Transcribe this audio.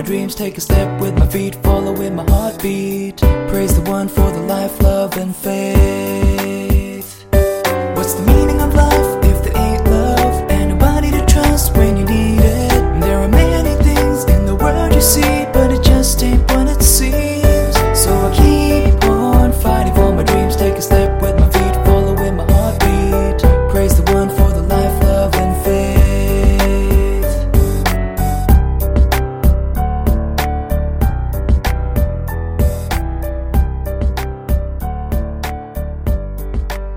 dreams, take a step with my feet, following my heartbeat. Praise the one for the life, love and faith.